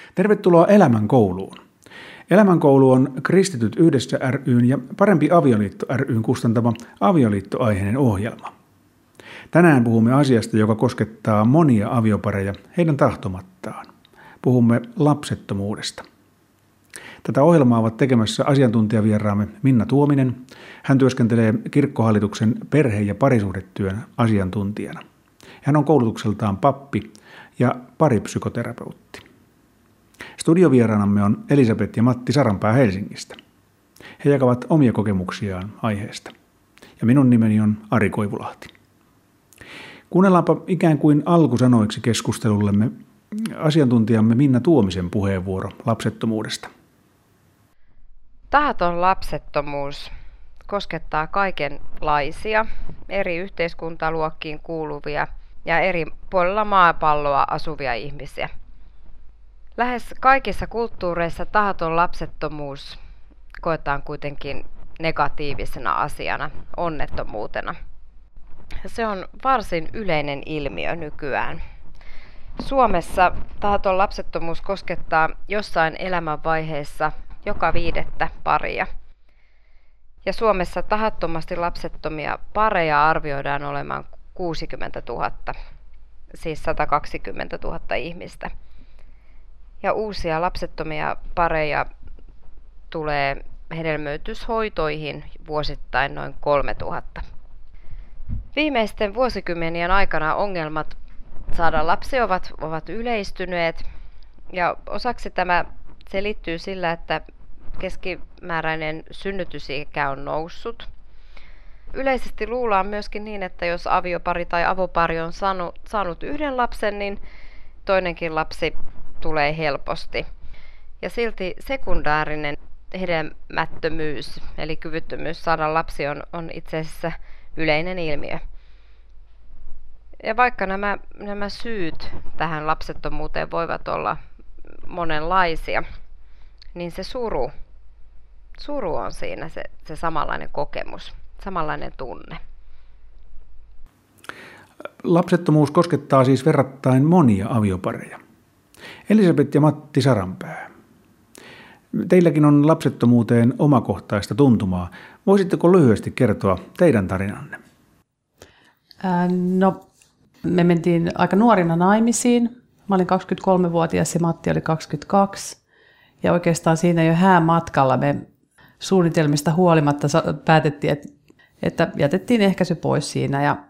Tervetuloa Elämän kouluun. Elämän koulu on Kristityt yhdessä ry:n ja Parempi avioliitto ry:n kustantama avioliittoaiheinen ohjelma. Tänään puhumme asiasta, joka koskettaa monia aviopareja heidän tahtomattaan. Puhumme lapsettomuudesta. Tätä ohjelmaa ovat tekemässä asiantuntijavieraamme Minna Tuominen. Hän työskentelee kirkkohallituksen perhe- ja parisuhdetyön asiantuntijana. Hän on koulutukseltaan pappi ja paripsykoterapeutti. Studiovieraanamme on Elisabeth ja Matti Saranpää Helsingistä. He jakavat omia kokemuksiaan aiheesta. Ja minun nimeni on Ari Koivulahti. Kuunnellaanpa ikään kuin alkusanoiksi keskustelullemme asiantuntijamme Minna Tuomisen puheenvuoro lapsettomuudesta. Tahaton lapsettomuus koskettaa kaikenlaisia, eri yhteiskuntaluokkiin kuuluvia ja eri puolilla maapalloa asuvia ihmisiä. Lähes kaikissa kulttuureissa tahaton lapsettomuus koetaan kuitenkin negatiivisena asiana, onnettomuutena. Se on varsin yleinen ilmiö nykyään. Suomessa tahaton lapsettomuus koskettaa jossain elämänvaiheessa joka 5. paria. Ja Suomessa tahattomasti lapsettomia pareja arvioidaan olemaan 60 000, siis 120 000 ihmistä. Ja uusia lapsettomia pareja tulee hedelmöityshoitoihin vuosittain noin 3 000. Viimeisten vuosikymmenien aikana ongelmat saada lapsi ovat yleistyneet ja osaksi tämä selittyy sillä, että keskimääräinen synnytysikä on noussut. Yleisesti luullaan myöskin niin, että jos aviopari tai avopari on saanut yhden lapsen, niin toinenkin lapsi tulee helposti. Ja silti sekundäärinen hedelmättömyys, eli kyvyttömyys saada lapsi, on itse asiassa yleinen ilmiö. Ja vaikka nämä syyt tähän lapsettomuuteen voivat olla monenlaisia, niin se suru on siinä se samanlainen kokemus, samanlainen tunne. Lapsettomuus koskettaa siis verrattain monia aviopareja. Elisabeth ja Matti Saranpää. Teilläkin on lapsettomuuteen omakohtaista tuntumaa. Voisitteko lyhyesti kertoa teidän tarinanne? Me mentiin aika nuorina naimisiin. Mä olin 23-vuotias ja Matti oli 22. Ja oikeastaan siinä jo häämatkalla me suunnitelmista huolimatta päätettiin, että jätettiin ehkäisy pois siinä. Ja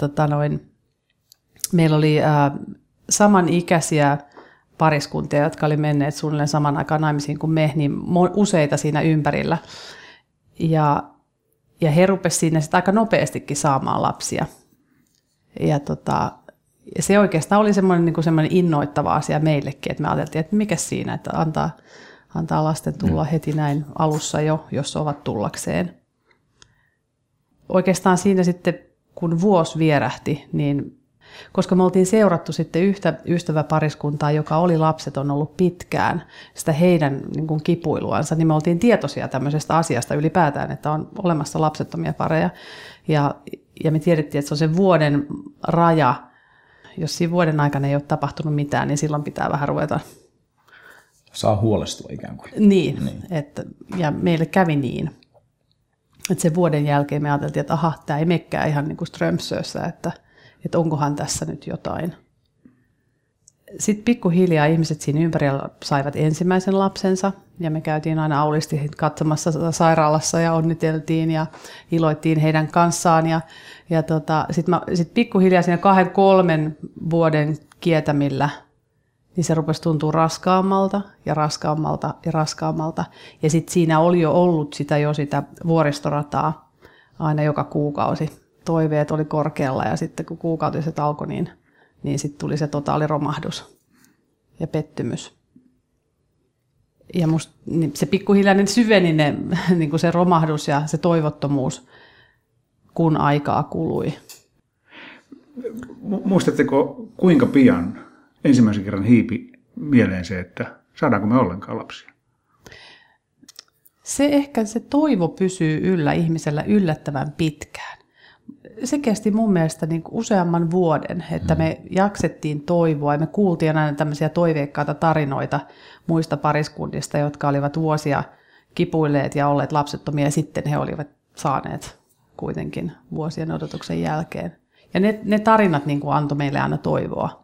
meillä oli samanikäisiä pariskuntia, jotka oli menneet suunnilleen saman aikaan naimisiin kuin me, niin useita siinä ympärillä. Ja he rupesivat siinä sitten aika nopeastikin saamaan lapsia. Ja se oikeastaan oli semmoinen innoittava asia meillekin, että me ajateltiin, että mikä siinä, että antaa lasten tulla heti näin alussa jo, jos ovat tullakseen. Oikeastaan siinä sitten, kun vuosi vierähti, niin koska me oltiin seurattu sitten yhtä ystäväpariskuntaa, joka oli lapseton ollut pitkään, sitä heidän kipuiluansa, niin me oltiin tietoisia tämmöisestä asiasta ylipäätään, että on olemassa lapsettomia pareja. Ja me tiedettiin, että se on se vuoden raja. Jos siinä vuoden aikana ei ole tapahtunut mitään, niin silloin pitää vähän ruveta. Saa huolestua ikään kuin. Niin. Ja meille kävi niin. Että sen vuoden jälkeen me ajateltiin, että tämä ei menekään ihan niin kuin Strömsössä, että onkohan tässä nyt jotain. Sitten pikkuhiljaa ihmiset siinä ympärillä saivat ensimmäisen lapsensa ja me käytiin aina aulisti katsomassa sairaalassa ja onniteltiin ja iloittiin heidän kanssaan. Sitten pikkuhiljaa siinä 2-3 vuoden kietämillä niin se rupesi tuntua raskaammalta ja raskaammalta ja raskaammalta. Ja sitten siinä oli jo ollut sitä vuoristorataa aina joka kuukausi. Toiveet oli korkealla ja sitten kun kuukautiset alkoi, niin sitten tuli se totaaliromahdus ja pettymys. Ja se pikkuhiljainen syveni niin kuin se romahdus ja se toivottomuus, kun aikaa kului. Muistatteko, kuinka pian ensimmäisen kerran hiipi mieleen se, että saadaanko me ollenkaan lapsia? Se toivo pysyy yllä ihmisellä yllättävän pitkään. Se kesti mun mielestä niin kuin useamman vuoden, että me jaksettiin toivoa ja me kuultiin aina tämmöisiä toiveikkaita tarinoita muista pariskunnista, jotka olivat vuosia kipuilleet ja olleet lapsettomia ja sitten he olivat saaneet kuitenkin vuosien odotuksen jälkeen. Ja ne tarinat niin kuin antoi meille aina toivoa.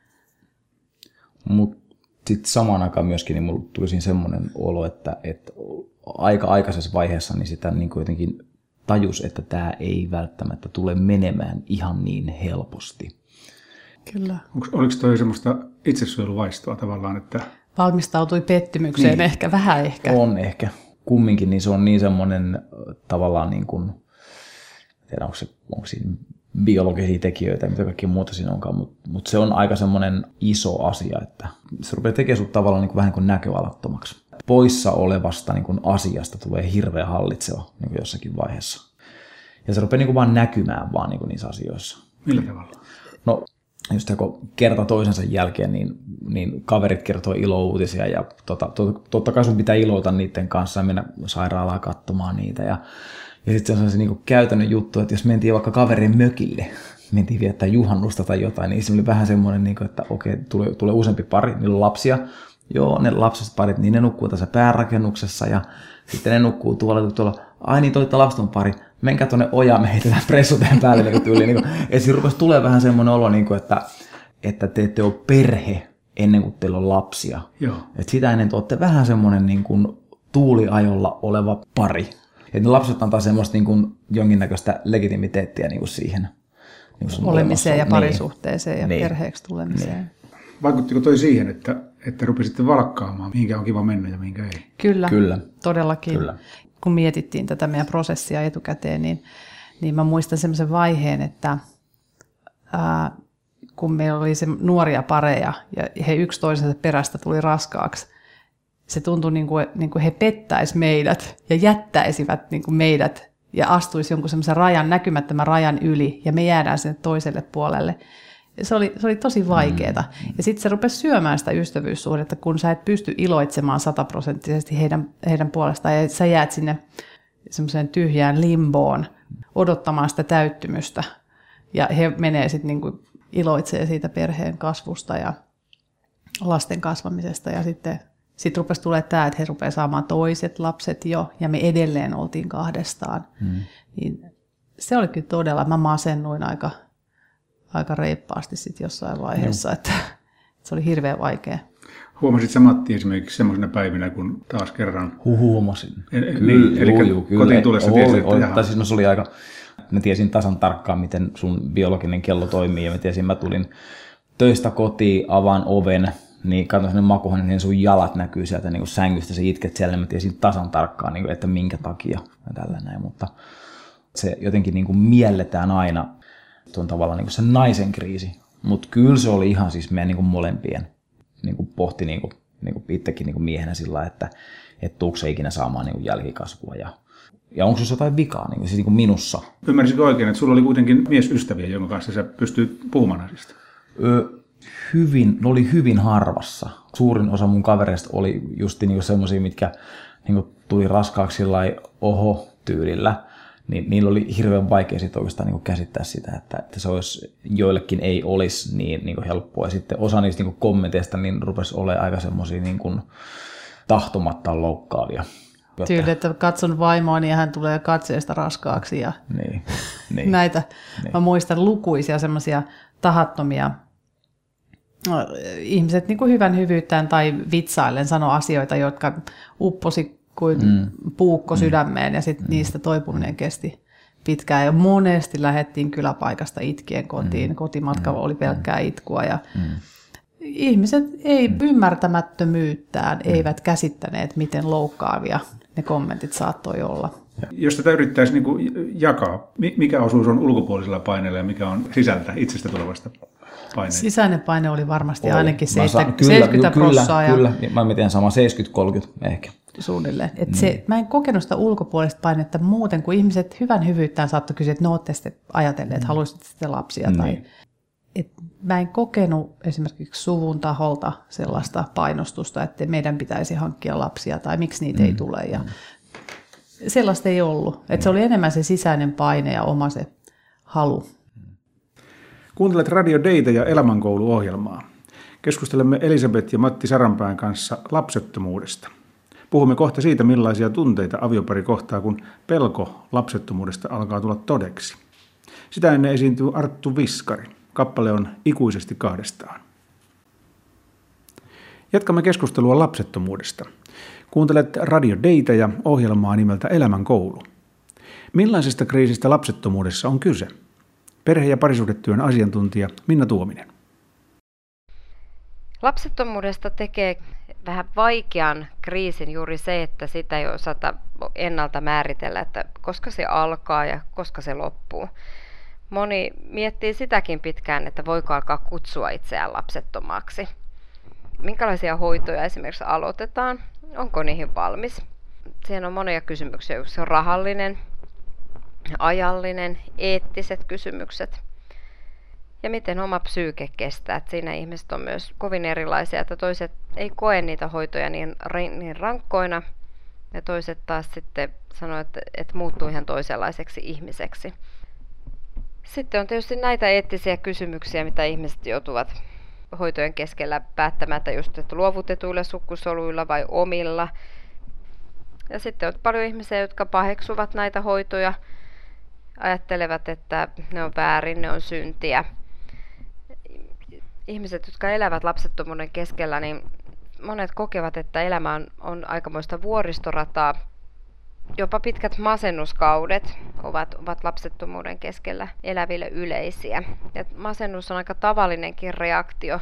Mutta sitten samaan aikaan myöskin niin mulla tuli siinä semmoinen olo, että aika aikaisessa vaiheessa niin sitä niin kuin jotenkin tajus, että tämä ei välttämättä tule menemään ihan niin helposti. Kyllä. Oliko toi semmoista itsesuojeluvaistoa tavallaan, että... Valmistautui pettymykseen niin. vähän ehkä. On ehkä. Kumminkin niin se on niin semmoinen tavallaan niin kuin, en tiedä onko siinä biologisia tekijöitä ja mitä kaikkea muuta siinä onkaan, mutta se on aika semmoinen iso asia, että se rupeaa tekemään sut tavallaan niin kuin vähän niin kuin näköalattomaksi. Poissa olevasta niin kuin asiasta tulee hirveän hallitseva niin kuin jossakin vaiheessa. Ja se rupeaa niin kuin vaan näkymään vaan niin kuin niissä asioissa. Millä tavalla? No, just kun kerta toisensa jälkeen, niin kaverit kertoo ilouutisia ja totta kai sun pitää iloita niiden kanssa ja mennä sairaalaan katsomaan niitä. Ja sitten se on se niin kuin käytännön juttu, että jos mentiin vaikka kaverin mökille, mentiin viettää juhannusta tai jotain, niin se oli vähän semmoinen, niin kuin, että okei, tulee useampi pari, niillä on lapsia. Joo, ne lapset parit, niin ne nukkuu tässä päärakennuksessa ja sitten ne nukkuu tuolla. Ai niin, toi lapseton pari, menkää tuonne ojaan, me heitetään pressuteen päälle. Niin ja siinä rupesi tulee vähän semmoinen olo, niin kuin, että te ette ole perhe ennen kuin teillä on lapsia. Joo. Et sitä ennen te olette vähän semmoinen niin kuin tuuliajolla oleva pari. Et ne lapset antaa semmoista niin kuin jonkinnäköistä legitimiteettiä niin kuin siihen. Niin kuin olemiseen ja parisuhteeseen ja perheeksi tulemiseen. Niin. Vaikuttiko toi siihen, että rupesitte valkkaamaan, mihinkä on kiva mennä ja mihinkä ei? Kyllä. Todellakin. Kyllä. Kun mietittiin tätä meidän prosessia etukäteen, niin mä muistan semmoisen vaiheen, että kun meillä oli se nuoria pareja ja he yksi toisensa perästä tuli raskaaksi, se tuntui niin kuin he pettäisi meidät ja jättäisivät niin kuin meidät ja astuisi jonkun semmoisen näkymättömän rajan yli ja me jäädään sinne toiselle puolelle. Se oli tosi vaikeaa. Ja sitten se rupesi syömään sitä ystävyyssuhdetta, kun sä et pysty iloitsemaan 100% heidän puolestaan. Ja sä jäät sinne semmoiseen tyhjään limboon odottamaan sitä täyttymystä. Ja he menee sitten niinku iloitsee siitä perheen kasvusta ja lasten kasvamisesta. Ja sitten rupesi tulemaan tämä, että he rupeaa saamaan toiset lapset jo. Ja me edelleen oltiin kahdestaan. Niin se oli kyllä todella, mä masennuin aika reippaasti sitten jossain vaiheessa, että se oli hirveän vaikea. Huomasit sä, Matti, esimerkiksi semmoisena päivinä, kun taas kerran... Huomasin. Niin, eli kotiin tulessa tiesit, että se oli aika... Mä tiesin tasan tarkkaan, miten sun biologinen kello toimii, ja mä tulin töistä kotiin, avaan oven, niin katson sinne makuuhuoneen, niin sun jalat näkyy sieltä niin kuin sängystä, sä itket siellä, niin mä tiesin tasan tarkkaan, niin kuin, että minkä takia ja tällä näin, mutta se jotenkin niin kuin mielletään aina, se on tavallaan niin kuin se naisen kriisi, mutta kyllä se oli ihan siis meidän niin kuin molempien niin kuin pohti niin kuin itsekin niin kuin miehenä sillä, että tuuko se ikinä saamaan niin kuin jälkikasvua ja onko se jotain vikaa siis niin kuin minussa. Ymmärsitkö oikein, että sulla oli kuitenkin miesystäviä, jonka kanssa sä pystyt puhumaan asiasta? Oli hyvin harvassa. Suurin osa mun kavereista oli just niin semmoisia, mitkä niin tuli raskaaksi sillai oho-tyylillä. Niin niillä oli hirveän vaikea sit oikeastaan niin käsittää sitä, että se olisi, joillekin ei olisi niin helppoa. Ja sitten osa niistä niin kommenteista niin rupesi olemaan aika semmoisia niin tahtomattaan loukkaavia. Tyyli, että katson vaimoani ja hän tulee katseesta raskaaksi. Ja niin. Näitä. Niin. Mä muistan lukuisia semmoisia tahattomia ihmiset niin kuin hyvän hyvyyttään tai vitsaillen sanoi asioita, jotka upposi kuin puukko sydämeen ja sitten niistä toipuminen kesti pitkään. Ja monesti lähdettiin kyläpaikasta itkien kotiin. Kotimatka oli pelkkää itkua ja ihmiset ei ymmärtämättömyyttään eivät käsittäneet, miten loukkaavia ne kommentit saattoi olla. Jos tätä yrittäisi niin kuin jakaa, mikä osuus on ulkopuolisella paineella ja mikä on sisältä itsestä tulevasta paineesta? Sisäinen paine oli varmasti ainakin 70%. Kyllä, mä mietin sama 70-30 ehkä. Suunnilleen. Mä en kokenut sitä ulkopuolista painetta muuten, kun ihmiset hyvän hyvyyttään saattoi kysyä, että no ootte sitten ajatelleet, että haluaisitte sitten lapsia. Tai, mä en kokenut esimerkiksi suvun taholta sellaista painostusta, että meidän pitäisi hankkia lapsia tai miksi niitä ei tule. Ja sellaista ei ollut. Että se oli enemmän se sisäinen paine ja oma se halu. Kuuntelet Radio Data ja Elämänkoulu-ohjelmaa. Keskustelemme Elisabeth ja Matti Saranpään kanssa lapsettomuudesta. Puhumme kohta siitä, millaisia tunteita aviopari kohtaa, kun pelko lapsettomuudesta alkaa tulla todeksi. Sitä ennen esiintyy Arttu Viskari. Kappale on Ikuisesti kahdestaan. Jatkamme keskustelua lapsettomuudesta. Kuuntelet Radio Data ja ohjelmaa nimeltä Elämänkoulu. Millaisesta kriisistä lapsettomuudessa on kyse? Perhe- ja parisuhdetyön asiantuntija Minna Tuominen. Lapsettomuudesta tekee vähän vaikean kriisin juuri se, että sitä ei osata ennalta määritellä, että koska se alkaa ja koska se loppuu. Moni miettii sitäkin pitkään, että voiko alkaa kutsua itseään lapsettomaksi. Minkälaisia hoitoja esimerkiksi aloitetaan? Onko niihin valmis? Siihen on monia kysymyksiä. Se on rahallinen, ajallinen, eettiset kysymykset. Ja miten oma psyyke kestää. Että siinä ihmiset on myös kovin erilaisia, että toiset ei koe niitä hoitoja niin rankkoina. Ja toiset taas sitten sanoo, että muuttuu ihan toisenlaiseksi ihmiseksi. Sitten on tietysti näitä eettisiä kysymyksiä, mitä ihmiset joutuvat hoitojen keskellä päättämättä just, että luovutetuilla sukusoluilla vai omilla. Ja sitten on paljon ihmisiä, jotka paheksuvat näitä hoitoja, ajattelevat, että ne on väärin, ne on syntiä. Ihmiset, jotka elävät lapsettomuuden keskellä, niin monet kokevat, että elämä on aikamoista vuoristorataa. Jopa pitkät masennuskaudet ovat lapsettomuuden keskellä eläville yleisiä. Ja masennus on aika tavallinenkin reaktio.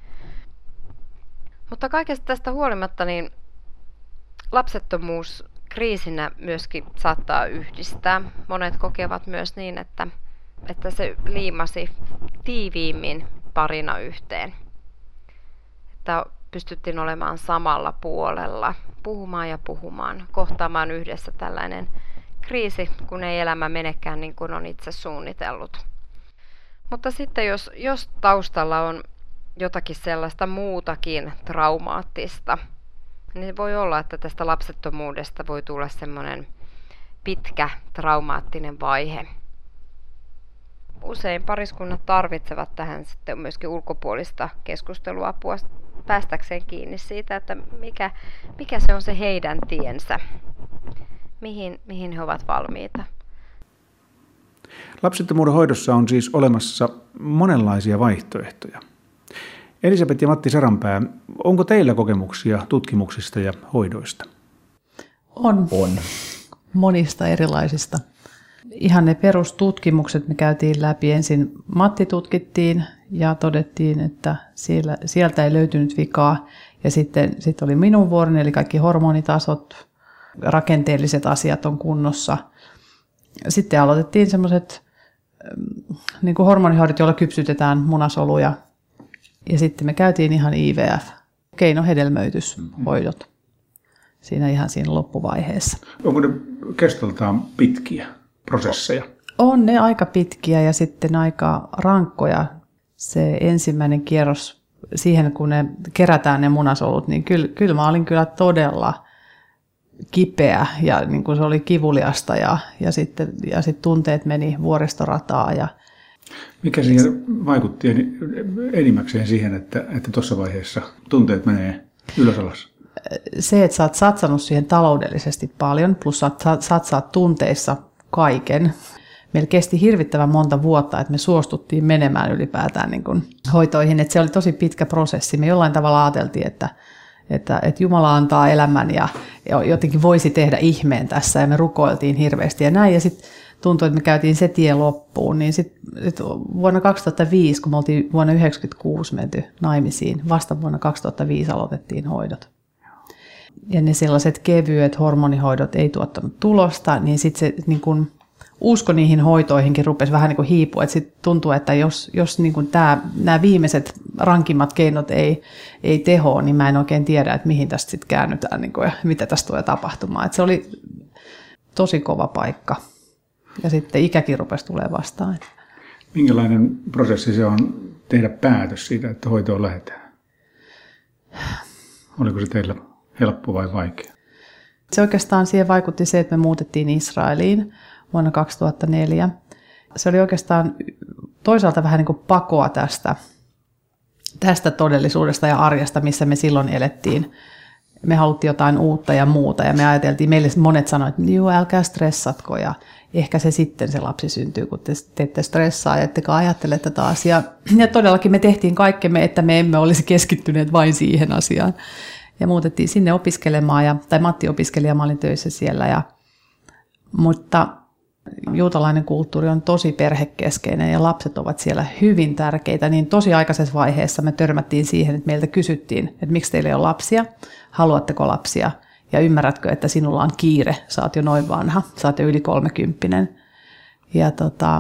Mutta kaikesta tästä huolimatta niin lapsettomuus kriisinä myöskin saattaa yhdistää. Monet kokevat myös niin, että se liimasi tiiviimmin parina yhteen. Että pystyttiin olemaan samalla puolella, puhumaan, kohtaamaan yhdessä tällainen kriisi, kun ei elämä menekään niin kuin on itse suunnitellut. Mutta sitten jos taustalla on jotakin sellaista muutakin traumaattista, niin voi olla, että tästä lapsettomuudesta voi tulla semmoinen pitkä traumaattinen vaihe. Usein pariskunnat tarvitsevat tähän sitten myöskin ulkopuolista keskusteluapua päästäkseen kiinni siitä, että mikä se on se heidän tiensä, mihin he ovat valmiita. Lapsettomuuden hoidossa on siis olemassa monenlaisia vaihtoehtoja. Elisabeth ja Matti Saranpää, onko teillä kokemuksia tutkimuksista ja hoidoista? On. Monista erilaisista. Ihan ne perustutkimukset me käytiin läpi. Ensin Matti tutkittiin ja todettiin, että sieltä ei löytynyt vikaa. Ja sitten oli minun vuoroni, eli kaikki hormonitasot, rakenteelliset asiat on kunnossa. Sitten aloitettiin semmoiset niin kuin hormonihoidot, joilla kypsytetään munasoluja. Ja sitten me käytiin ihan IVF, keinohedelmöityshoidot, siinä loppuvaiheessa. Onko ne kestoltaan pitkiä prosesseja? On ne aika pitkiä ja sitten aika rankkoja. Se ensimmäinen kierros siihen, kun ne kerätään ne munasolut, niin kyllä mä olin kyllä todella kipeä ja niin kuin se oli kivuliasta ja sitten tunteet meni vuoristorataa. Mikä siihen vaikutti enimmäkseen siihen, että tuossa vaiheessa tunteet menee ylös alas? Se, että sä oot satsannut siihen taloudellisesti paljon, plus sä satsaat tunteissa kaiken. Meillä kesti hirvittävän monta vuotta, että me suostuttiin menemään ylipäätään niin kuin hoitoihin. Että se oli tosi pitkä prosessi. Me jollain tavalla ajateltiin, että Jumala antaa elämän ja jotenkin voisi tehdä ihmeen tässä. Ja me rukoiltiin hirveästi ja näin. Ja sitten tuntui, että me käytiin se tie loppuun. Niin sit vuonna 2005, kun me oltiin vuonna 1996 menty naimisiin, vasta vuonna 2005 aloitettiin hoidot. Ja ne sellaiset kevyet hormonihoidot ei tuottanut tulosta, niin sitten se niin kun usko niihin hoitoihinkin rupesi vähän niin kuin hiipua. Että sitten tuntuu, että jos niin kuin nämä viimeiset rankimmat keinot ei tehoa, niin mä en oikein tiedä, että mihin tästä sitten käännytään niin kuin, ja mitä tästä tulee tapahtumaan. Että se oli tosi kova paikka. Ja sitten ikäkin rupesi tulemaan vastaan. Minkälainen prosessi se on tehdä päätös siitä, että hoitoon lähdetään? Oliko se teillä helppo vai vaikea? Se oikeastaan siihen vaikutti se, että me muutettiin Israeliin vuonna 2004. Se oli oikeastaan toisaalta vähän niin kuin pakoa tästä todellisuudesta ja arjesta, missä me silloin elettiin. Me haluttiin jotain uutta ja muuta ja me ajateltiin, meille monet sanoivat, että joo, älkää stressatko ja ehkä se sitten se lapsi syntyy, kun te ette stressaa ja ettekä ajattele tätä asiaa. Ja todellakin me tehtiin kaikkemme, että me emme olisi keskittyneet vain siihen asiaan. Ja muutettiin sinne opiskelemaan, tai Matti opiskeli ja mä olin töissä siellä. Mutta juutalainen kulttuuri on tosi perhekeskeinen ja lapset ovat siellä hyvin tärkeitä. Niin tosi aikaisessa vaiheessa me törmättiin siihen, että meiltä kysyttiin, että miksi teillä ei ole lapsia, haluatteko lapsia ja ymmärrätkö, että sinulla on kiire, sä oot jo noin vanha, sä oot jo yli 30. Ja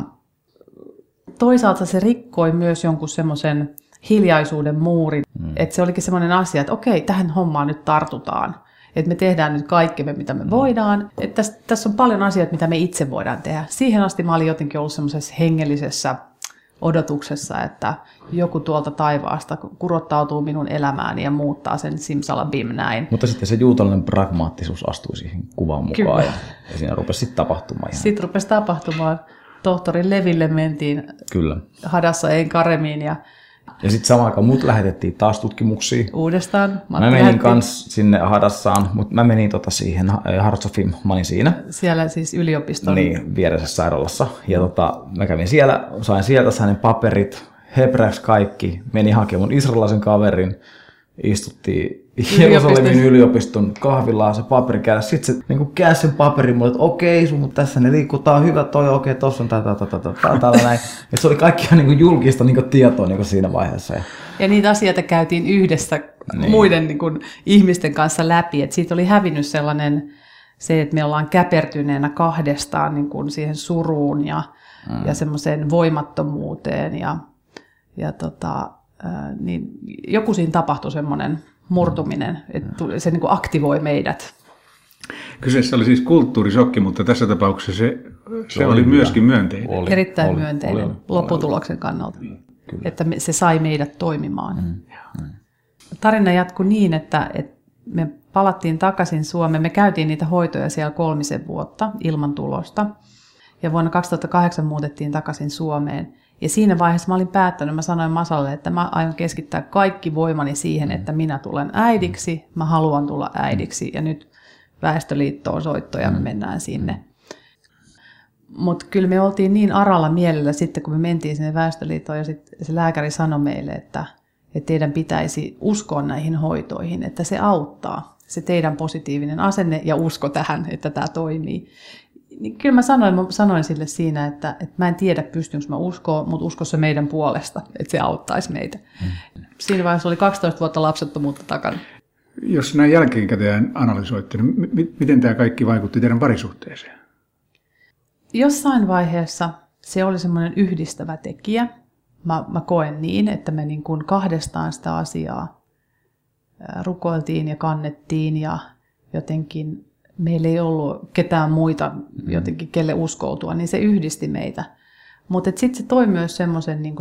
toisaalta se rikkoi myös jonkun semmoisen hiljaisuuden muurin, että se olikin semmoinen asia, että okei, tähän hommaan nyt tartutaan. Että me tehdään nyt kaikkemme, mitä me voidaan. Että tässä on paljon asioita, mitä me itse voidaan tehdä. Siihen asti mä olin jotenkin ollut semmoisessa hengellisessä odotuksessa, että joku tuolta taivaasta kurottautuu minun elämääni ja muuttaa sen simsalabim näin. Mutta sitten se juutalainen pragmaattisuus astui siihen kuvaan mukaan ja siinä rupesi sitten tapahtumaan. Sitten rupesi tapahtumaan. Tohtori Leville mentiin Kyllä. Hadassa Ein Karemiin ja sitten samaan aikaan mut lähetettiin taas tutkimuksiin. Uudestaan. Mä menin kans sinne Hadassaan, mutta mä menin siihen Harsofim, mä olin siinä. Siellä siis yliopiston. Niin, vieressä sairaalassa. Ja mä kävin siellä, sain sieltä hänen paperit, hebreaksi kaikki, menin hakemaan mun israelilaisen kaverin, istuttiin Jerusalemin yliopiston kahvillaan se paperi kädessä. Sitten se niin käänsi sen paperin mulle, että okei, mutta tässä ne liikkuu, tää on hyvä, toi okei, tossa on täällä näin. Ja se oli kaikki niin julkista niin tietoa niin siinä vaiheessa. Ja niitä asioita käytiin yhdessä muiden niin kuin, ihmisten kanssa läpi. Et siitä oli hävinnyt sellainen se, että me ollaan käpertyneenä kahdestaan niin kuin siihen suruun ja semmoiseen voimattomuuteen. Niin joku siinä tapahtui semmoinen murtuminen, että se niin kuin aktivoi meidät. Kyseessä oli siis kulttuurisokki, mutta tässä tapauksessa se oli myöskin myönteinen. Erittäin myönteinen lopputuloksen kannalta, että se sai meidät toimimaan. Tarina jatkui niin, että me palattiin takaisin Suomeen. Me käytiin niitä hoitoja siellä 3 vuotta ilman tulosta. Ja vuonna 2008 muutettiin takaisin Suomeen. Ja siinä vaiheessa mä olin päättänyt, mä sanoin Masalle, että mä aion keskittää kaikki voimani siihen, että minä tulen äidiksi, mä haluan tulla äidiksi ja nyt Väestöliittoon soitto ja me mennään sinne. Mutta kyllä me oltiin niin aralla mielellä sitten, kun me mentiin sinne Väestöliittoon ja sitten se lääkäri sanoi meille, että teidän pitäisi uskoa näihin hoitoihin, että se auttaa, se teidän positiivinen asenne ja usko tähän, että tämä toimii. Niin kyllä mä sanoin sille siinä, että mä en tiedä pystynkö mä uskoa, mutta usko se meidän puolesta, että se auttaisi meitä. Siinä vaiheessa oli 12 vuotta lapsettomuutta takana. Jos näin jälkeenkäteen analysoitte, niin miten tämä kaikki vaikutti teidän parisuhteeseen? Jossain vaiheessa se oli semmoinen yhdistävä tekijä. Mä koen niin, että me niin kuin kahdestaan sitä asiaa rukoiltiin ja kannettiin ja jotenkin meillä ei ollut ketään muita jotenkin, kelle uskoutua, niin se yhdisti meitä. Mutta sitten se toi myös semmoisen niin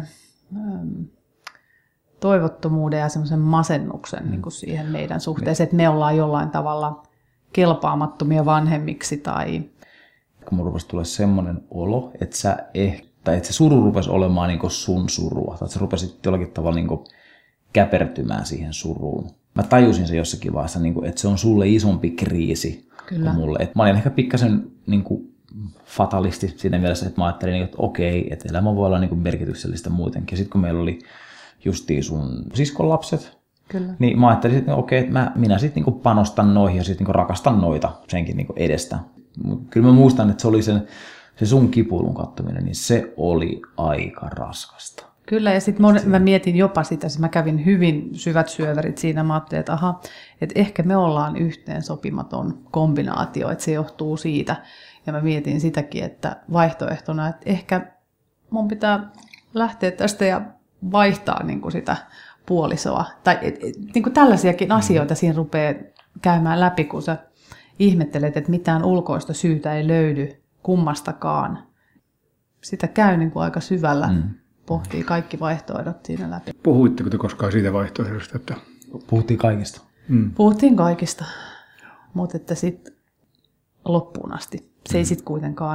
toivottomuuden ja semmoisen masennuksen niin siihen meidän suhteeseen, että me ollaan jollain tavalla kelpaamattomia vanhemmiksi. Tai kun mun rupesi tulla semmoinen olo, että se suru rupesi olemaan niin sun surua, tai se rupesi jollakin tavalla niin käpertymään siihen suruun. Mä tajusin se jossakin vaiheessa, että se on sulle isompi kriisi kuin mulle. Et mä olin ehkä pikkasen fatalisti siinä mielessä, että mä ajattelin, että okei, että elämä voi olla merkityksellistä muutenkin. Sitten kun meillä oli justiin sun siskon lapset, niin mä ajattelin, että okei, että minä sitten panostan noihin ja sitten rakastan noita senkin edestä. Kyllä mä muistan, että se oli se sun kipuilun kattominen, niin se oli aika raskasta. Kyllä, ja sitten mä mietin jopa sitä, mä kävin hyvin syvät syöverit siinä, mä ajattelin, että ehkä me ollaan yhteen sopimaton kombinaatio, että se johtuu siitä. Ja mä mietin sitäkin, että vaihtoehtona, että ehkä mun pitää lähteä tästä ja vaihtaa sitä puolisoa. Tai tällaisiakin asioita siinä rupeaa käymään läpi, kun sä ihmettelet, että mitään ulkoista syytä ei löydy kummastakaan. Sitä käy aika syvällä. Pohtii kaikki vaihtoehdot siinä läpi. Puhuitteko te koskaan siitä vaihtoehdosta? Että puhuttiin kaikista. Puhuttiin kaikista, mutta että sitten loppuun asti. Se ei sitten kuitenkaan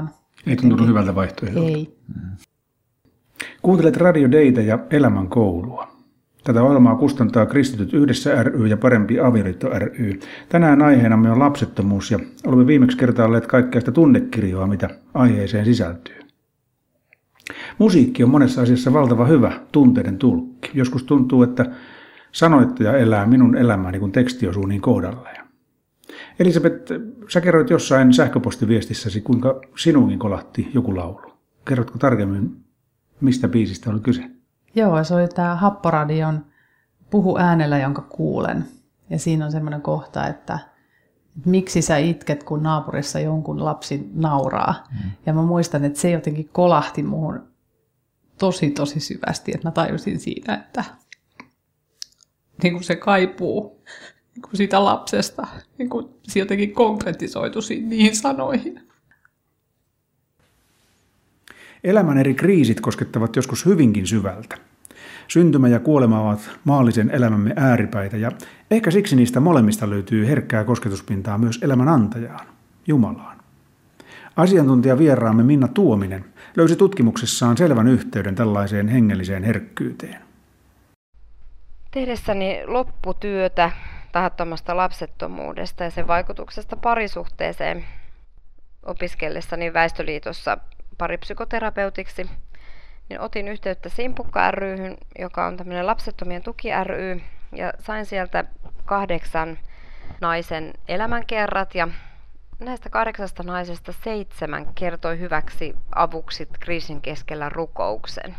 Ei tuntunut hyvältä vaihtoehdolta. Ei. Kuuntelet Radio Daytä ja Elämän koulua. Tätä ohjelmaa kustantaa Kristityt yhdessä ry ja Parempi avioliitto ry. Tänään aiheenamme on lapsettomuus ja olemme viimeksi kertaalleet kaikkea sitä tunnekirjoa, mitä aiheeseen sisältyy. Musiikki on monessa asiassa valtava hyvä tunteiden tulkki. Joskus tuntuu, että sanoittaja elää minun elämääni, kun teksti osuu niin kohdalleen. Elisabeth, sä kerroit jossain sähköpostiviestissäsi, kuinka sinuunkin kolahti joku laulu. Kerrotko tarkemmin, mistä biisistä oli kyse? Joo, se oli tämä Happoradion Puhu äänellä, jonka kuulen. Ja siinä on semmoinen kohta, että miksi sä itket, kun naapurissa jonkun lapsi nauraa. Ja mä muistan, että se jotenkin kolahti muhun tosi syvästi, että mä tajusin siinä, että niin kuin se kaipuu niin kuin siitä lapsesta, niin kuin se jotenkin konkretisoitu niihin sanoihin. Elämän eri kriisit koskettavat joskus hyvinkin syvältä. Syntymä ja kuolema ovat maallisen elämämme ääripäitä ja ehkä siksi niistä molemmista löytyy herkkää kosketuspintaa myös elämän antajaan, Jumalaan. Asiantuntijavieraamme Minna Tuominen löysi tutkimuksessaan selvän yhteyden tällaiseen hengelliseen herkkyyteen. Tehdessäni lopputyötä tahattomasta lapsettomuudesta ja sen vaikutuksesta parisuhteeseen opiskellessani Väestöliitossa paripsykoterapeutiksi, niin otin yhteyttä Simpukka ry:hyn, joka on tämmöinen lapsettomien tuki ry, ja sain sieltä 8 naisen elämänkerrat, ja näistä 8 naisesta 7 kertoi hyväksi avuksi kriisin keskellä rukouksen.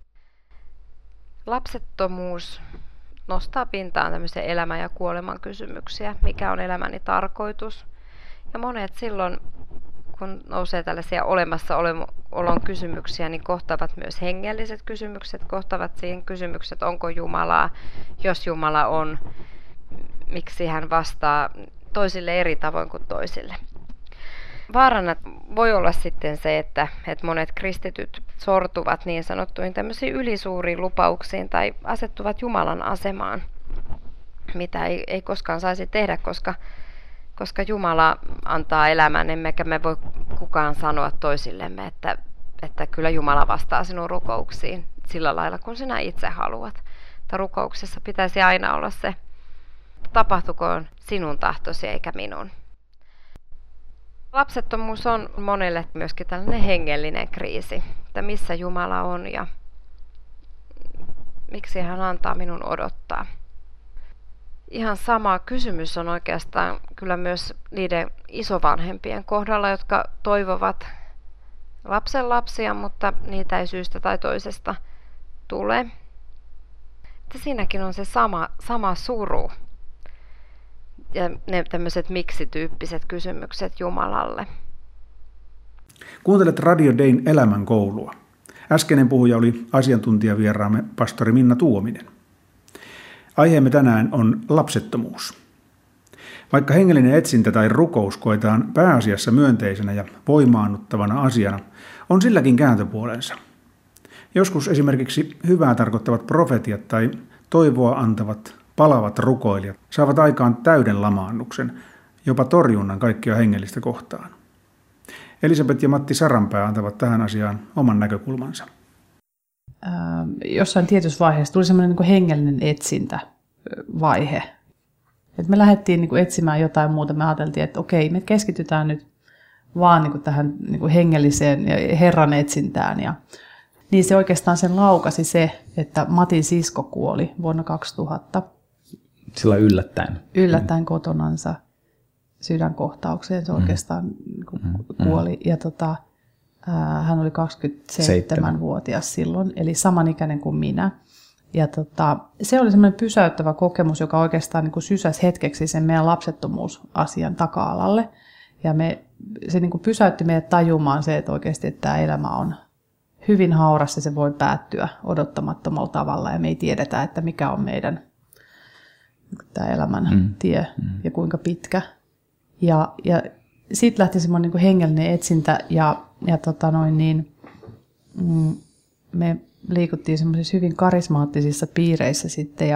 Lapsettomuus nostaa pintaan tämmöisiä elämän ja kuoleman kysymyksiä, mikä on elämäni tarkoitus, ja monet silloin, kun nousee tällaisia olemassaolon kysymyksiä, niin kohtaavat myös hengelliset kysymykset, kohtaavat siihen kysymykset, onko Jumalaa, jos Jumala on, miksi hän vastaa toisille eri tavoin kuin toisille. Vaarana voi olla sitten se, että monet kristityt sortuvat niin sanottuihin tämmöisiin ylisuuriin lupauksiin tai asettuvat Jumalan asemaan, mitä ei koskaan saisi tehdä, koska Jumala antaa elämän, emmekä me voi kukaan sanoa toisillemme, että kyllä Jumala vastaa sinun rukouksiin sillä lailla, kun sinä itse haluat. Mutta rukouksessa pitäisi aina olla se, tapahtukoon sinun tahtosi eikä minun. Lapsettomuus on monelle myöskin tällainen hengellinen kriisi, että missä Jumala on ja miksi hän antaa minun odottaa. Ihan sama kysymys on oikeastaan kyllä myös niiden isovanhempien kohdalla, jotka toivovat lapsenlapsia, mutta niitä ei syystä tai toisesta tule. Että siinäkin on se sama suru ja ne tämmöiset miksi-tyyppiset kysymykset Jumalalle. Kuuntelet Radio Dayn Elämän koulua. Äskeinen puhuja oli asiantuntijavieraamme pastori Minna Tuominen. Aiheemme tänään on lapsettomuus. Vaikka hengellinen etsintä tai rukous koetaan pääasiassa myönteisenä ja voimaannuttavana asiana, on silläkin kääntöpuolensa. Joskus esimerkiksi hyvää tarkoittavat profetiat tai toivoa antavat palavat rukoilijat saavat aikaan täyden lamaannuksen, jopa torjunnan kaikkia hengellistä kohtaan. Elisabeth ja Matti Saranpää antavat tähän asiaan oman näkökulmansa. Jossain tietyssä vaiheessa tuli semmoinen niin hengellinen etsintävaihe. Me lähdettiin niin etsimään jotain muuta. Me ajateltiin, että okei, me keskitytään nyt vaan niin tähän niin hengelliseen ja Herran etsintään. Ja niin se oikeastaan sen laukasi se, että Matin sisko kuoli vuonna 2000. Sillä yllättäen. Yllättäen kotonansa sydänkohtaukseen se oikeastaan kuoli. Ja hän oli 27-vuotias silloin, eli samanikäinen kuin minä. Ja se oli semmoinen pysäyttävä kokemus, joka oikeastaan niin kuin sysäsi hetkeksi sen meidän lapsettomuusasian taka-alalle. Ja se niin kuin pysäytti meidät tajumaan se, että oikeasti että tämä elämä on hyvin hauras ja se voi päättyä odottamattomalla tavalla. Ja me ei tiedetä, että mikä on meidän tämä elämän tie ja kuinka pitkä. Ja siitä lähti semmoinen niin kuin hengellinen etsintä ja me liikuttiin semmoisissa hyvin karismaattisissa piireissä sitten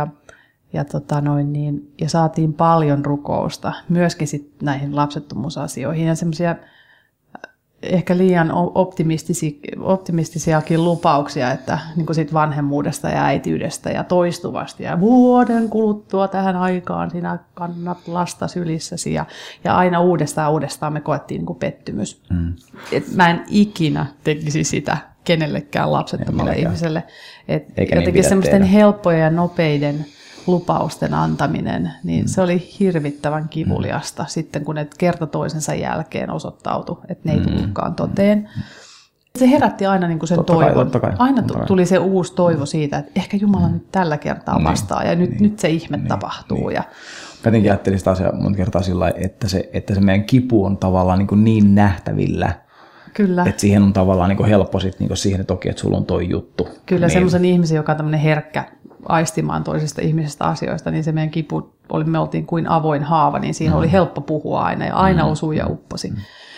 ja saatiin paljon rukousta myöskin sit näihin lapsettomuusasioihin ja semmoisia ehkä liian optimistisiakin lupauksia, että niin kuin siitä vanhemmuudesta ja äitiydestä ja toistuvasti ja vuoden kuluttua tähän aikaan sinä kannat lasta sylissäsi ja aina uudestaan me koettiin niin kuin pettymys. Et mä en ikinä tekisi sitä kenellekään lapsettomille ihmiselle. Jotenkin niin semmoisten helppojen ja nopeiden lupausten antaminen, niin se oli hirvittävän kivuliasta sitten, kun ne kerta toisensa jälkeen osoittautui, että ne ei tullutkaan toteen. Se herätti aina niin kuin sen toivon. Aina tuli se uusi toivo siitä, että ehkä Jumala nyt tällä kertaa vastaa ja nyt se ihme tapahtuu. Ja mä jotenkin ajattelin sitä asiaa monta kertaa sillä lailla, että se meidän kipu on tavallaan niin nähtävillä. Kyllä. Että siihen on tavallaan niin helppo sitten niin siihen, että okei, että sulla on toi juttu. Kyllä niin. Semmoisen ihmisen, joka on tämmöinen herkkä aistimaan toisista ihmisistä asioista, niin se meidän kipu, me oltiin kuin avoin haava, niin siinä oli helppo puhua aina ja aina osui ja upposi.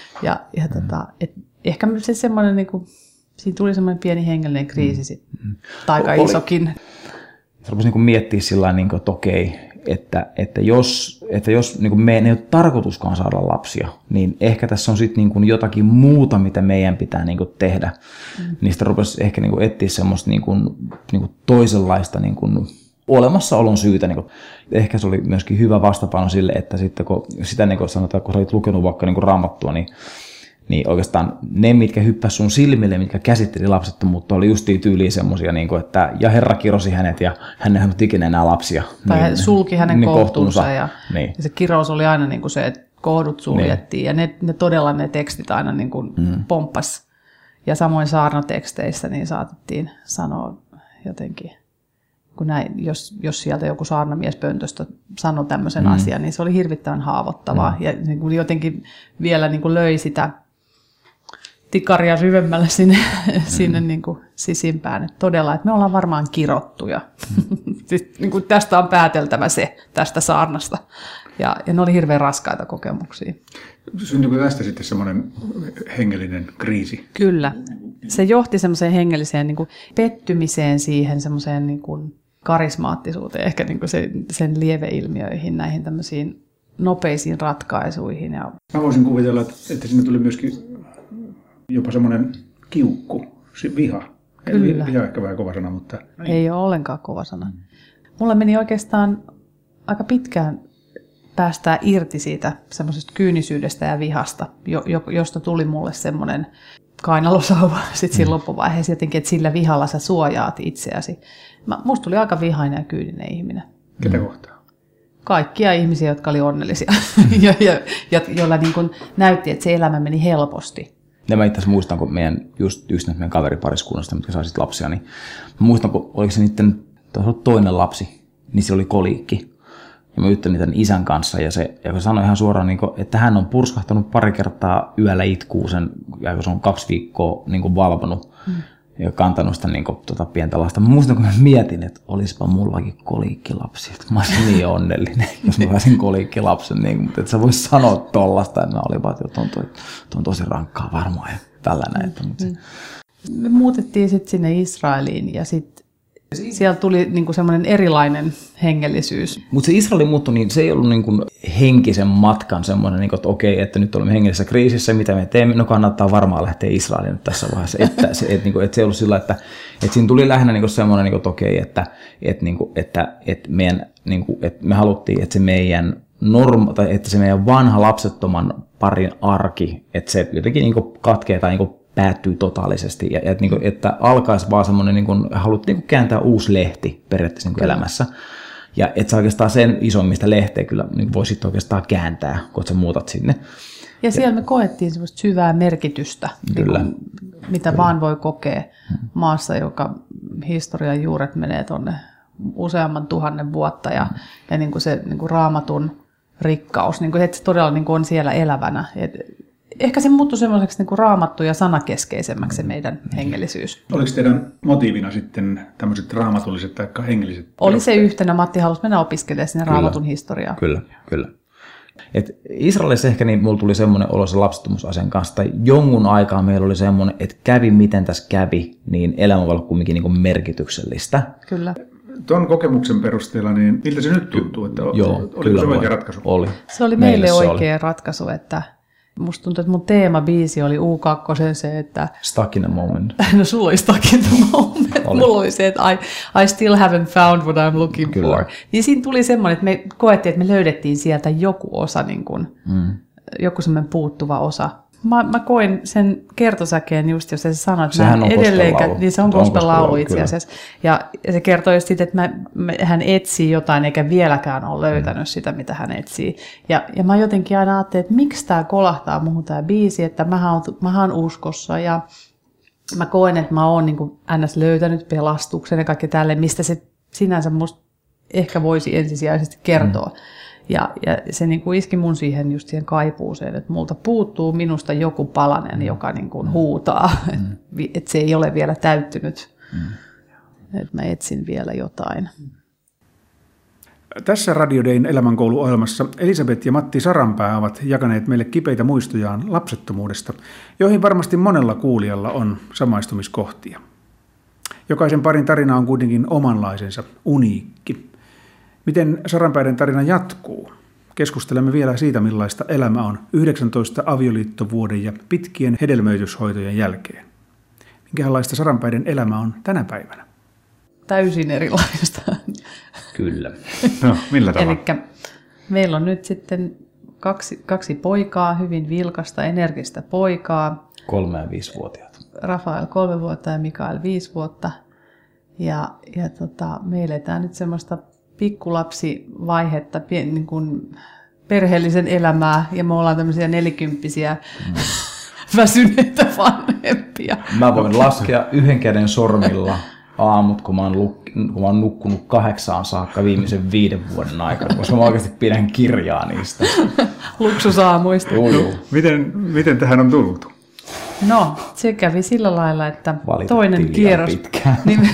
Ehkä se semmoinen, niin kuin, siinä tuli semmoinen pieni hengellinen kriisi sitten, tai aika isokin. Se rupesi niin miettiä sillä tavalla, että okei, että jos niin me ei ole tarkoituskaan saada lapsia, niin ehkä tässä on sitten niin jotakin muuta, mitä meidän pitää niin tehdä. Niistä rupesi ehkä niin etsiä semmoista niin toisenlaista niin olemassaolon syytä. Niin ehkä se oli myöskin hyvä vastapaino sille, että sitten kun sitä niin sanotaan, kun sä olit lukenut vaikka niin raamattua, niin oikeastaan ne, mitkä hyppäsivät sun silmille, mitkä käsitteli lapsettomuutta, oli justiin tyyliin semmoisia, että ja Herra kirosi hänet ja hän ei ollut ikinä enää lapsia. Tai hän sulki hänen kohtuunsa ja se kirous oli aina niin kuin se, että kohdut suljettiin ja ne todella ne tekstit aina niin kuin pomppas. Ja samoin saarnateksteissä niin saatettiin sanoa jotenkin, kun näin, jos sieltä joku saarnamies pöntöstä sanoi tämmöisen asian, niin se oli hirvittävän haavoittavaa ja niin kuin jotenkin vielä niin kuin löi sitä tikaria syvemmälle sinne niin kuin sisimpään. Että todella, että me ollaan varmaan kirottuja. Siis, niin kuin tästä on pääteltävä se tästä saarnasta. Ja ne oli hirveän raskaita kokemuksia. Syntyykö tästä sitten semmoinen hengellinen kriisi? Kyllä. Se johti semmoiseen hengelliseen niin kuin pettymiseen siihen semmoiseen niin kuin karismaattisuuteen, ehkä niin kuin sen lieveilmiöihin, näihin tämmöisiin nopeisiin ratkaisuihin. Ja mä voisin kuvitella, että sinne tuli myöskin jopa semmoinen kiukku, viha. Kyllä. Viha ehkä vähän kova sana, mutta ei ole ollenkaan kova sana. Mulla meni oikeastaan aika pitkään päästää irti siitä semmoisesta kyynisyydestä ja vihasta, josta tuli mulle semmoinen kainalosauva sitten siinä loppuvaiheessa jotenkin, että sillä vihalla sä suojaat itseäsi. Musta tuli aika vihainen ja kyyninen ihminen. Ketä kohtaa? Kaikkia ihmisiä, jotka oli onnellisia ja joilla niin kuin näytti, että se elämä meni helposti. Ja mä itse asiassa muistan, kun just meidän kaveripariskunnasta, mitkä sai sit lapsia, niin mä muistan, kun oliko se niiden toinen lapsi, niin se oli koliikki. Ja mä juttelin tämän isän kanssa ja se sanoi ihan suoraan, että hän on purskahtanut pari kertaa yöllä itkuu sen, ja se on 2 viikkoa valvonut ja kantanut sitä pientä lasta. Mä muistan, kun mä mietin, että olisipa mullakin koliikkilapsi. Että mä olisin niin onnellinen, jos mä pääsin koliikkilapsen. Mutta et sä vois sanoa tollasta, että mä olin vaan, että toi on tosi rankkaa varmaan ja tällainen. Me muutettiin sitten sinne Israeliin ja sitten siellä tuli niinku semmoinen erilainen hengellisyys. Mutta se Israelin muutto, niin se ei ollut niinku henkisen matkan semmoinen, niinku, että okei, että nyt olemme hengellisessä kriisissä, mitä me teemme, no kannattaa varmaan lähteä Israeliin nyt tässä vaiheessa. Että se ei ollut sillä, että siinä tuli lähinnä niinku semmoinen, niinku, että okei, että me haluttiin, että se meidän että se meidän vanha lapsettoman parin arki, että se jotenkin niinku katkee tai niinku päättyy totaalisesti ja että alkaisi vaan semmoinen, haluttiin kääntää uusi lehti periaatteessa elämässä. Ja että sä oikeastaan sen isommista lehteä kyllä voi sitten oikeastaan kääntää, kun sä muutat sinne. Ja siellä me koettiin semmoista syvää merkitystä, mitä vaan voi kokea maassa, joka historian juuret menee tuonne useamman 1000 vuotta ja niin kuin se niin kuin raamatun rikkaus, niin kuin, että se todella niin kuin on siellä elävänä. Ehkä se muuttui semmoiseksi niin kuin raamattu- ja sanakeskeisemmäksi se meidän hengellisyys. Oliko teidän motiivina sitten tämmöiset raamatulliset tai hengelliset? Oli se yhtenä. Matti halusi mennä opiskelemaan sinne raamatun historiaa. Kyllä. Et Israelissa ehkä niin mulla tuli semmoinen olo sen lapsettomuusasian kanssa, tai jonkun aikaa meillä oli semmoinen, että kävi miten tässä kävi, niin elämä voi olla kumminkin niin kuin merkityksellistä. Kyllä. Tuon kokemuksen perusteella, niin miltä se nyt tuntuu? Että Joo, oliko se oikea ratkaisu? Oli. Se oli meille oikea ratkaisu, että Musta tuntuu, että mun teemabiisi oli U2 se, että... Stuck in a moment. No sulla oli Stuck in the moment. Mulla oli se, että I still haven't found what I'm looking for. Niin siinä tuli semmoinen, että me koettiin, että me löydettiin sieltä joku osa, niin kuin, joku semmoinen puuttuva osa. Mä koin sen kertosäkeen just, jos se sanoi, että sehän on edelleenkään, niin se on gospel-laulu itse asiassa. Ja se kertoo just siitä, että hän etsii jotain, eikä vieläkään ole löytänyt sitä, mitä hän etsii. Ja mä jotenkin aina ajattelin, että miksi tämä kolahtaa muuhun tämä biisi, että mä oon uskossa ja mä koen, että mä oon niin kuin ns. Löytänyt pelastuksen ja kaikki tälle, mistä se sinänsä musta ehkä voisi ensisijaisesti kertoa. Ja se niin kuin iski mun just siihen kaipuuseen, että multa puuttuu minusta joku palanen, joka niin kuin huutaa, että se ei ole vielä täyttynyt, että mä etsin vielä jotain. Tässä Radio Dayn elämänkouluohjelmassa Elisabeth ja Matti Saranpää ovat jakaneet meille kipeitä muistojaan lapsettomuudesta, joihin varmasti monella kuulijalla on samaistumiskohtia. Jokaisen parin tarina on kuitenkin omanlaisensa, uniikki. Miten Saranpäiden tarina jatkuu? Keskustelemme vielä siitä, millaista elämä on 19 avioliittovuoden ja pitkien hedelmöityshoitojen jälkeen. Minkälaista Saranpäiden elämä on tänä päivänä? Täysin erilaista. Kyllä. No, millä tavalla? Elikkä meillä on nyt sitten kaksi poikaa, hyvin vilkasta, energistä poikaa. 3- ja 5-vuotiaat. Rafael 3 vuotta ja Mikael 5 vuotta. Ja me eletään nyt semmoista pikkulapsivaihetta, niin kuin perheellisen elämää, ja me ollaan tämmöisiä 40-vuotiaita väsyneitä vanhempia. Mä voin laskea yhden käden sormilla aamut, kun mä oon nukkunut 8 saakka viimeisen 5 vuoden aikana, koska mä oikeasti pidän kirjaa niistä. Luksusaamuista. Miten tähän on tullut? No, se kävi sillä lailla, että toinen kierros, niin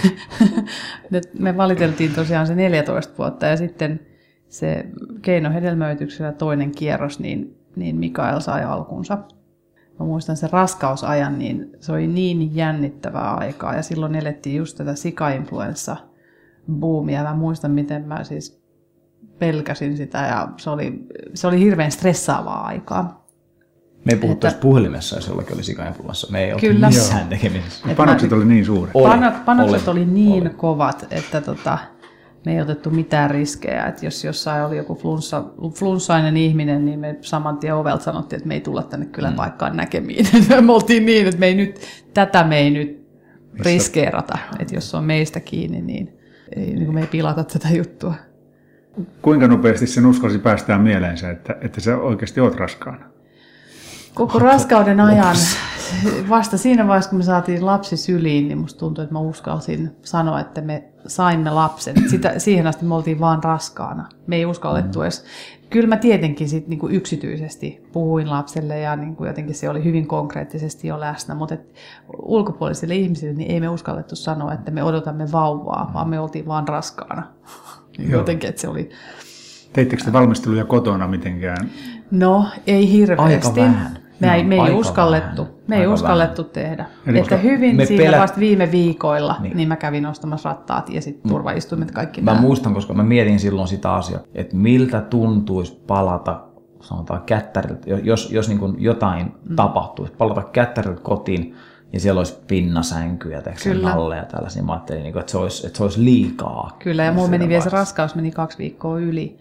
me valiteltiin tosiaan se 14 vuotta ja sitten se keinohedelmöityksellä toinen kierros, niin Mikael sai alkunsa. Mä muistan sen raskausajan, niin se oli niin jännittävää aikaa ja silloin elettiin just tätä sika-influenssa-boomia. Mä muistan, miten mä siis pelkäsin sitä ja se oli hirveän stressaavaa aikaa. Me ei puhuttaisi puhelimessa, jos jollakin oli sika-influenssa. Me ei oltu missään tekemisessä. Panokset oli niin suuret. Panokset oli niin kovat, että me ei otettu mitään riskejä. Että jos jossain oli joku flunssainen ihminen, niin me saman tien ovelta sanottiin, että me ei tulla tänne kyllä paikkaan näkemiin. Me oltiin niin, että tätä me ei nyt riskeerata. Että jos se on meistä kiinni, niin me ei pilata tätä juttua. Kuinka nopeasti sen uskalsi päästää mieleensä, että sä oikeasti oot raskaana? Koko raskauden ajan, vasta siinä vaiheessa, kun me saatiin lapsi syliin, niin musta tuntui, että mä uskalsin sanoa, että me saimme lapsen. Siihen asti me oltiin vaan raskaana. Me ei uskallettu edes. Kyllä mä tietenkin sit niinku yksityisesti puhuin lapselle ja niinku jotenkin se oli hyvin konkreettisesti jo läsnä, mutta ulkopuolisille ihmisille niin ei me uskallettu sanoa, että me odotamme vauvaa, vaan me oltiin vaan raskaana. Jotenkin, että se oli... Teittekö te valmisteluja kotona mitenkään? No, ei hirveästi. Aika vähän. Me ei uskallettu tehdä. Että hyvin siinä vasta viime viikoilla, niin mä kävin ostamassa rattaat ja sitten turvaistuimet kaikki Mä muistan, koska mä mietin silloin sitä asiaa, että miltä tuntuisi palata, sanotaan kättäriltä, jos niin kuin jotain tapahtuisi, palata kättäriltä kotiin ja siellä olisi pinnasänkyjä, nalle ja tällaisia. Mä ajattelin, että se olisi liikaa. Kyllä, ja mulla meni vielä se raskaus, meni 2 viikkoa yli.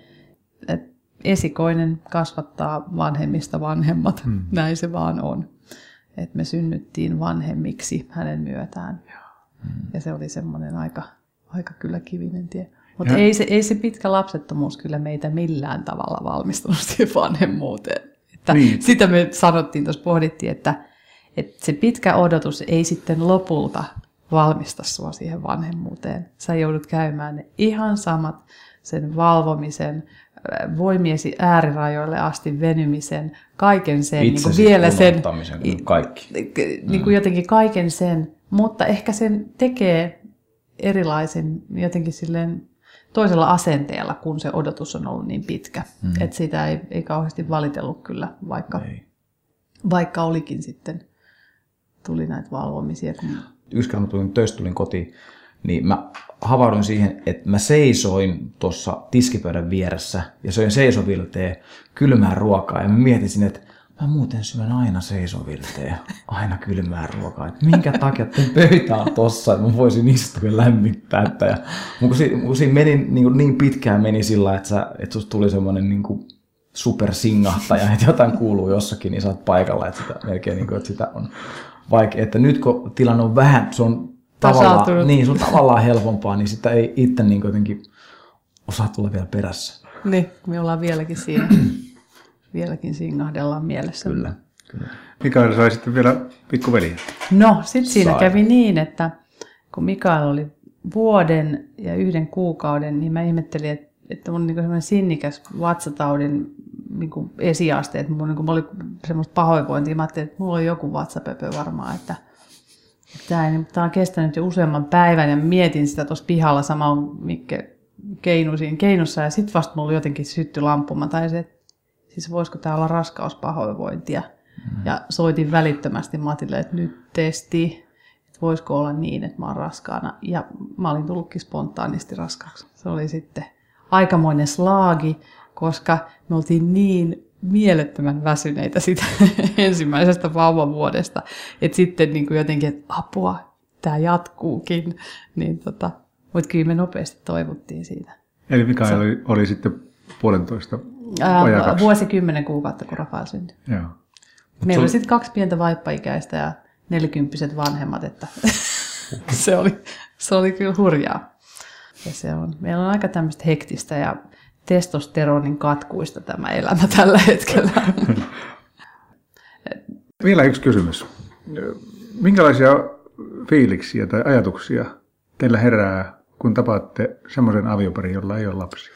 Esikoinen kasvattaa vanhemmista vanhemmat, näin se vaan on. Et me synnyttiin vanhemmiksi hänen myötään. Ja se oli semmoinen aika kyllä kivinen tie. Mutta ei se pitkä lapsettomuus kyllä meitä millään tavalla valmistunut siihen vanhemmuuteen. Sitä me sanottiin, tuossa pohdittiin, että se pitkä odotus ei sitten lopulta valmista sua siihen vanhemmuuteen. Sä joudut käymään ne ihan samat, sen valvomisen, voimiesi äärirajoille asti venymisen, kaiken sen, niin kuin vielä sen, niin kuin jotenkin kaiken sen, mutta ehkä sen tekee erilaisen jotenkin silleen toisella asenteella, kun se odotus on ollut niin pitkä. Että sitä ei kauheasti valitellut kyllä, vaikka olikin sitten, tuli näitä valvomisia. Yksi kerran tulin kotiin, niin mä havahduin siihen, että mä seisoin tuossa tiskipöydän vieressä ja söin seisovilteen kylmää ruokaa ja mä mietin, että mä muuten syön aina seisovilta ja aina kylmää ruokaa. Et minkä takia pöytä on tossa, että mä voisin istua ja lämmittää. Ja kun siinä meni, niin pitkään meni sillä, että susta tuli semmoinen niin supersingahtaja, että jotain kuuluu jossakin, niin sä oot paikalla. Että sitä, melkein niin kuin, että sitä on vaikea. Että nyt kun tilanne on vähän, se on tavallaan helpompaa, niin sitä ei itse niin jotenkin osaa tulla vielä perässä. Niin, me ollaan vieläkin siinä. Vieläkin singahdellaan mielessä. Kyllä. Mikael sai sitten vielä pikkuveliä. No, sitten siinä kävi niin, että kun Mikael oli vuoden ja 1 kuukauden, niin mä ihmettelin, että mun on niin semmoinen sinnikäs vatsataudin niin esiaste, että mulla oli semmoista pahoinvointia. Mä ajattelin, että mulla on joku vatsapöpö varmaan, että tämä on kestänyt jo useamman päivän ja mietin sitä tuossa pihalla samalla, mikä keinussa ja sitten vasta mulla jotenkin syttyi lampu. Mä taisin, että siis voisiko tämä olla raskauspahoinvointia. Ja soitin välittömästi Matille, että nyt testi, että voisiko olla niin, että mä oon raskaana. Ja mä olin tullutkin spontaanisti raskaaksi. Se oli sitten aikamoinen slaagi, koska me oltiin niin mielettömän väsyneitä sitä ensimmäisestä vauvavuodesta. Että sitten niin kuin jotenkin, että apua, tämä jatkuukin. Niin mutta kyllä me nopeasti toivottiin siitä. Eli Mikael oli sitten 1,5 vuosi 10 kuukautta, kun Rafael syntyi. Joo. Meillä oli sitten 2 pientä vaippaikäistä ja 40 vanhemmat, että se oli kyllä hurjaa. Ja meillä on aika tämmöistä hektistä ja testosteronin katkuista tämä elämä tällä hetkellä. Vielä yksi kysymys. Minkälaisia fiiliksiä tai ajatuksia teillä herää, kun tapaatte semmoisen avioparin, jolla ei ole lapsia?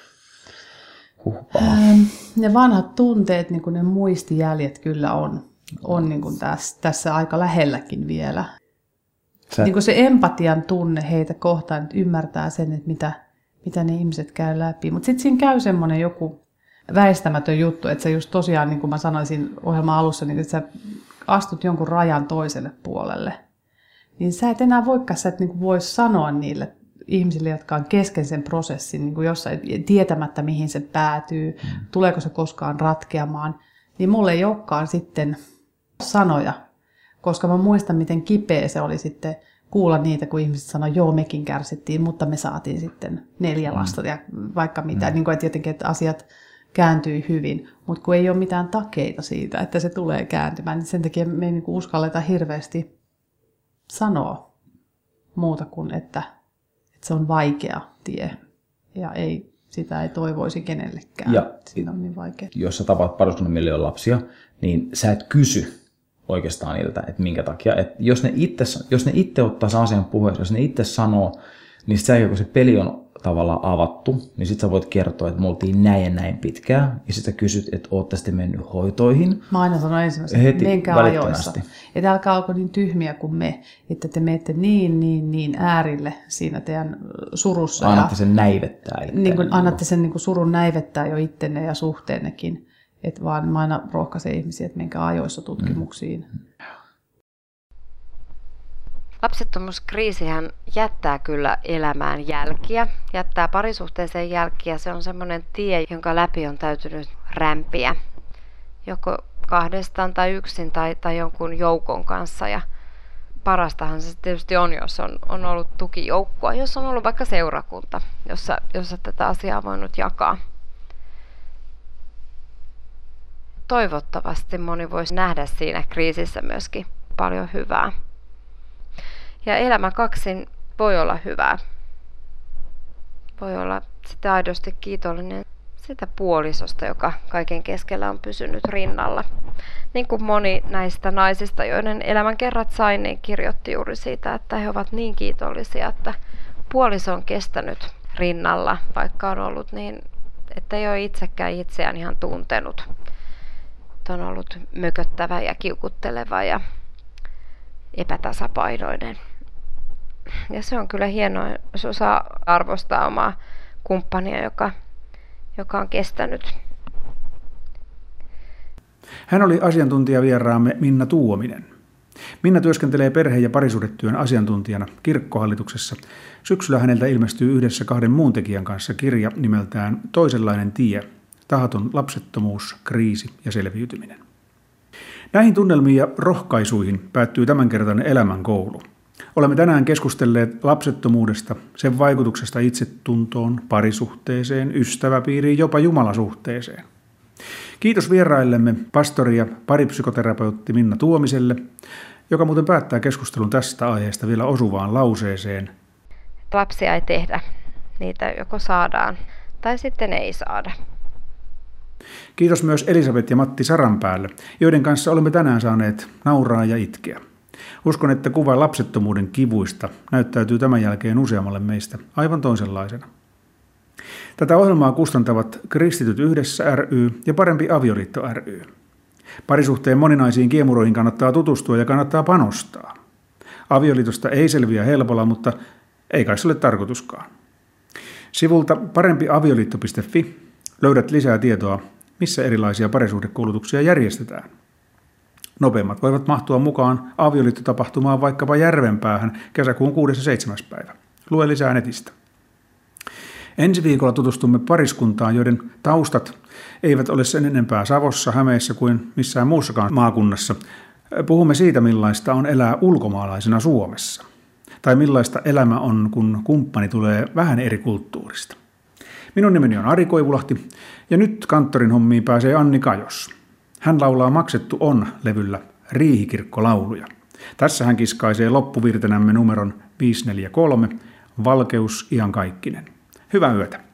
Ne vanhat tunteet, niin kuin ne muistijäljet kyllä on niin kuin tässä aika lähelläkin vielä. Niin kuin se empatian tunne heitä kohtaan, että ymmärtää sen, että mitä ne ihmiset käy läpi. Mutta sitten siinä käy semmoinen joku väistämätön juttu, että sä just tosiaan, niin kuin mä sanoisin ohjelman alussa, niin että sä astut jonkun rajan toiselle puolelle. Niin sä et enää voikaan, sä et niin kuin voi sanoa niille ihmisille, jotka on kesken sen prosessin, niin kuin jossain tietämättä, mihin se päätyy, tuleeko se koskaan ratkeamaan, niin mulle ei olekaan sitten sanoja, koska mä muistan, miten kipeä se oli sitten kuulla niitä, kun ihmiset sanoo, joo, mekin kärsittiin, mutta me saatiin sitten 4 lasta ja vaikka mitä, niin kuin, että jotenkin, että asiat kääntyi hyvin, mutta kun ei ole mitään takeita siitä, että se tulee kääntymään, niin sen takia me ei niin kuin uskalleta hirveästi sanoa muuta kuin, että se on vaikea tie ja sitä ei toivoisi kenellekään. Ja siinä on niin vaikea. Jos sä tapaat pariskunnan miljoon lapsia, niin sä et kysy oikeastaan niiltä, että minkä takia. Että jos ne itse ottaa sen asian puheeksi, jos ne itse sanoo, niin sitten kun se peli on tavallaan avattu, niin sitten sä voit kertoa, että me oltiin näin ja näin pitkään, ja sitten sä kysyt, että ootte sitten mennyt hoitoihin. Mä aina sanon ensimmäisenä, että menkää ajoissa. Että älkää olko niin tyhmiä kuin me, että te menette niin äärille siinä teidän surussa. Annatte sen näivettää itseänne. Niin annatte sen niin kuin surun näivettää jo ittenne ja suhteennekin. Että vaan mä aina rohkaisen ihmisiä, että menkää ajoissa tutkimuksiin. Lapsettomuuskriisihän jättää kyllä elämään jälkiä, jättää parisuhteeseen jälkiä. Se on semmoinen tie, jonka läpi on täytynyt rämpiä, joko kahdestaan tai yksin tai jonkun joukon kanssa. Ja parastahan se tietysti on, jos on ollut tukijoukkoa, jos on ollut vaikka seurakunta, jossa tätä asiaa on voinut jakaa. Toivottavasti moni voisi nähdä siinä kriisissä myöskin paljon hyvää. Ja elämä kaksin voi olla hyvää. Voi olla sitä aidosti kiitollinen sitä puolisosta, joka kaiken keskellä on pysynyt rinnalla. Niin kuin moni näistä naisista, joiden elämän kerrat sain, niin kirjoitti juuri siitä, että he ovat niin kiitollisia, että puoliso on kestänyt rinnalla, vaikka on ollut niin, että ei ole itsekään itseään ihan tuntenut. Että on ollut mököttävä ja kiukutteleva ja epätasapainoinen. Ja se on kyllä hienoa, jos osaa arvostaa omaa kumppania, joka on kestänyt. Hän oli asiantuntijavieraamme Minna Tuominen. Minna työskentelee perhe- ja parisuhdetyön asiantuntijana kirkkohallituksessa. Syksyllä häneltä ilmestyy yhdessä 2 muun tekijän kanssa kirja nimeltään Toisenlainen tie, tahaton lapsettomuus, kriisi ja selviytyminen. Näihin tunnelmiin ja rohkaisuihin päättyy tämänkertainen elämänkoulu. Olemme tänään keskustelleet lapsettomuudesta, sen vaikutuksesta itsetuntoon, parisuhteeseen, ystäväpiiriin, jopa jumalasuhteeseen. Kiitos vieraillemme pastori ja paripsykoterapeutti Minna Tuomiselle, joka muuten päättää keskustelun tästä aiheesta vielä osuvaan lauseeseen. Lapsia ei tehdä, niitä joko saadaan tai sitten ei saada. Kiitos myös Elisabeth ja Matti Saranpäälle, joiden kanssa olemme tänään saaneet nauraa ja itkeä. Uskon, että kuva lapsettomuuden kivuista näyttäytyy tämän jälkeen useammalle meistä aivan toisenlaisena. Tätä ohjelmaa kustantavat Kristityt yhdessä ry ja Parempi avioliitto ry. Parisuhteen moninaisiin kiemuroihin kannattaa tutustua ja kannattaa panostaa. Avioliitosta ei selviä helpolla, mutta ei kai se ole tarkoituskaan. Sivulta parempiavioliitto.fi löydät lisää tietoa, missä erilaisia parisuhdekoulutuksia järjestetään. Nopeimmat voivat mahtua mukaan avioliittotapahtumaan vaikkapa Järvenpäähän kesäkuun 6. ja 7. päivä. Lue lisää netistä. Ensi viikolla tutustumme pariskuntaan, joiden taustat eivät ole sen enempää Savossa, Hämeessä kuin missään muussakaan maakunnassa. Puhumme siitä, millaista on elää ulkomaalaisena Suomessa. Tai millaista elämä on, kun kumppani tulee vähän eri kulttuurista. Minun nimeni on Ari Koivulahti ja nyt kanttorin hommiin pääsee Anni Kajos. Hän laulaa Maksettu on -levyllä riihikirkkolauluja. Tässä hän kiskaisee loppuvirtenämme numeron 543, Valkeus iankaikkinen. Hyvää yötä.